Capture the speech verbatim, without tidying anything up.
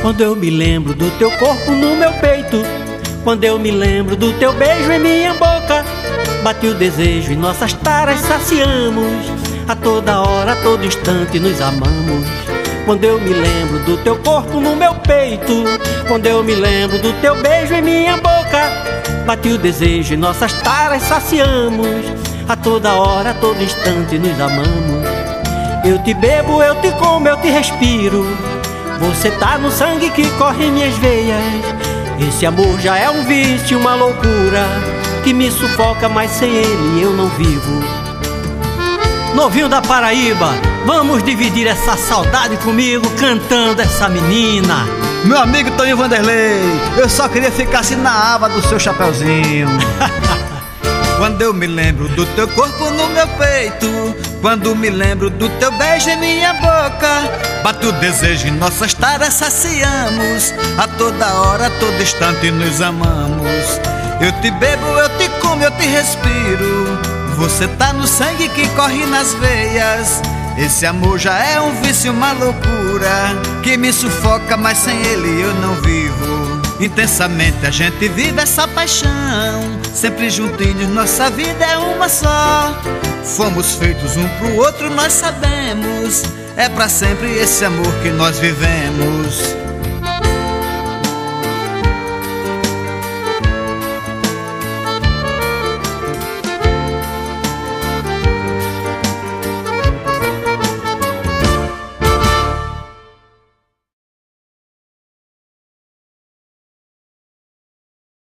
Quando eu me lembro do teu corpo no meu peito, quando eu me lembro do teu beijo em minha boca, bate o desejo e nossas taras saciamos. A toda hora, a todo instante nos amamos. Quando eu me lembro do teu corpo no meu peito, quando eu me lembro do teu beijo em minha boca, bate o desejo e nossas taras saciamos. A toda hora, a todo instante nos amamos. Eu te bebo, eu te como, eu te respiro. Você tá no sangue que corre em minhas veias. Esse amor já é um vício, uma loucura que me sufoca, mas sem ele eu não vivo. Novinho da Paraíba, vamos dividir essa saudade comigo cantando essa menina. Meu amigo Toninho Vanderlei, eu só queria ficar assim na aba do seu chapeuzinho. Quando eu me lembro do teu corpo no meu peito, quando me lembro do teu beijo em minha boca, bate o desejo e nossas taras saciamos. A toda hora, a todo instante nos amamos. Eu te bebo, eu te como, eu te respiro. Você tá no sangue que corre nas veias. Esse amor já é um vício, uma loucura que me sufoca, mas sem ele eu não vivo. Intensamente a gente vive essa paixão, sempre juntinhos, nossa vida é uma só. Fomos feitos um pro outro, nós sabemos. É pra sempre esse amor que nós vivemos.